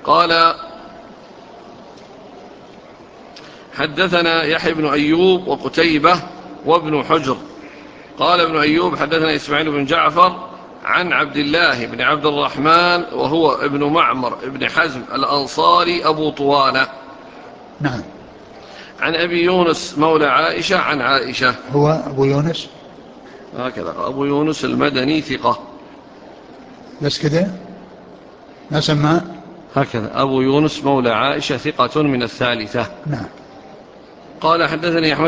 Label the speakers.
Speaker 1: قال حدثنا يحيى بن أيوب وقتيبة وابن حجر. قال ابن أيوب حدثنا إسماعيل بن جعفر عن عبد الله بن عبد الرحمن وهو ابن معمر ابن حزم الأنصاري أبو طوالة.
Speaker 2: نعم.
Speaker 1: عن أبي يونس مولى عائشة عن عائشة.
Speaker 2: هو أبو يونس
Speaker 1: هكذا أبو يونس المدني ثقة
Speaker 2: بس كده ما سمى.
Speaker 1: هكذا أبو يونس مولى عائشة ثقة من الثالثة.
Speaker 2: نعم.
Speaker 1: قال حدثني أحمد